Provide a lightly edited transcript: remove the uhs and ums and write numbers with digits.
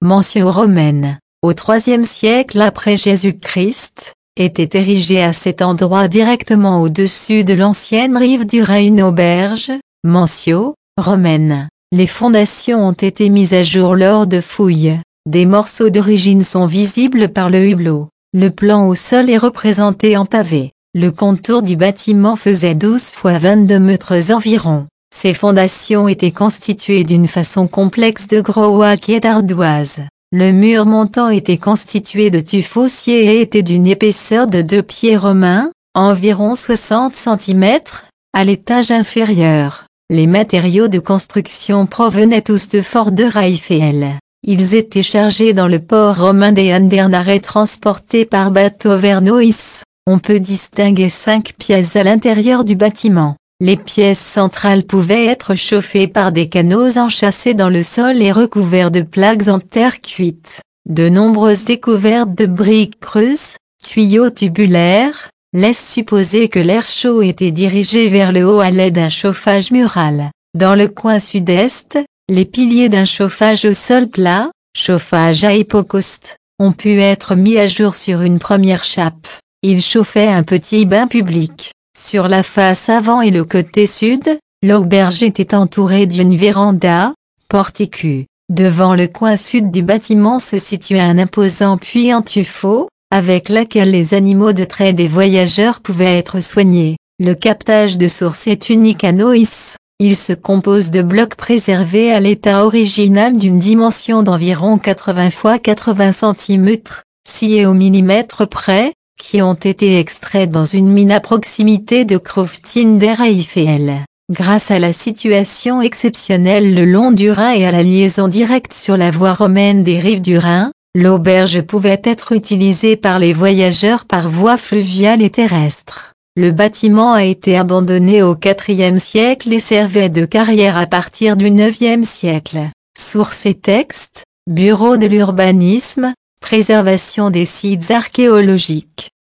mention romaine, au IIIe siècle après Jésus-Christ, était érigée à cet endroit directement au-dessus de l'ancienne rive du Rhin, une auberge, mention, romaine. Les fondations ont été mises à jour lors de fouilles. Des morceaux d'origine sont visibles par le hublot. Le plan au sol est représenté en pavé. Le contour du bâtiment faisait 12 x 22 mètres environ. Ces fondations étaient constituées d'une façon complexe de gros rocs et d'ardoises. Le mur montant était constitué de tufs osiers et était d'une épaisseur de 2 pieds romains, environ 60 cm, à l'étage inférieur. Les matériaux de construction provenaient tous de Fort de Raphaël. Ils étaient chargés dans le port romain des Andernach et transportés par bateau vers Neuss. On peut distinguer 5 pièces à l'intérieur du bâtiment. Les pièces centrales pouvaient être chauffées par des canaux enchâssés dans le sol et recouverts de plaques en terre cuite. De nombreuses découvertes de briques creuses, tuyaux tubulaires, laissent supposer que l'air chaud était dirigé vers le haut à l'aide d'un chauffage mural. Dans le coin sud-est, les piliers d'un chauffage au sol plat, chauffage à hypocauste, ont pu être mis à jour sur une première chape. Il chauffait un petit bain public. Sur la face avant et le côté sud, l'auberge était entourée d'une véranda, porticus. Devant le coin sud du bâtiment se situait un imposant puits en tuffeau, avec lequel les animaux de trait des voyageurs pouvaient être soignés. Le captage de source est unique à Neuss. Il se compose de blocs préservés à l'état original d'une dimension d'environ 80 x 80 cm, sciés au millimètre près, qui ont été extraits dans une mine à proximité de Crofton der Raphael. Grâce à la situation exceptionnelle le long du Rhin et à la liaison directe sur la voie romaine des rives du Rhin, l'auberge pouvait être utilisée par les voyageurs par voie fluviale et terrestre. Le bâtiment a été abandonné au IVe siècle et servait de carrière à partir du IXe siècle. Sources et textes, Bureau de l'urbanisme, préservation des sites archéologiques.